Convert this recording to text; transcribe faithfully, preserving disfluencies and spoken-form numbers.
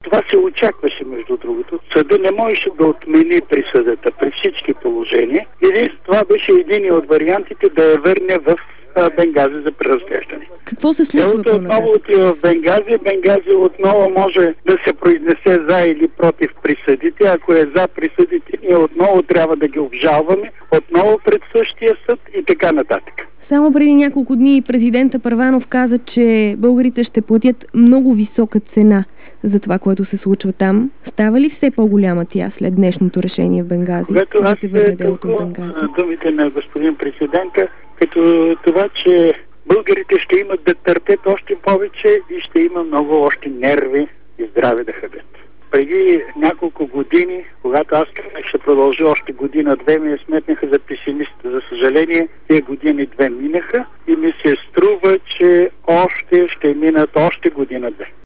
Това се очакваше, между другото. Съда не можеше да отмени присъдата при всички положения. Или това беше един от вариантите да я върне в Бенгази за преразглеждане. Какво се случва? Делото отново отива в Бенгази. Бенгази отново може да се произнесе за или против присъдите. Ако е за присъдите, ние отново трябва да ги обжалваме, отново пред същия съд и така нататък. Само преди няколко дни президента Първанов каза, че българите ще платят много висока цена за това, което се случва там. Става ли все по-голяма тя след днешното решение в Бенгази? Когато аз се тълкувам думите на господин президента, като това, че българите ще имат да търпят още повече и ще има много още нерви и здраве да хабят. Преди няколко години, когато аз ще продължи още година-две, ми сметнаха за песимист. За съжаление, тези години-две минаха и ми се струва, че още ще минат още година-две.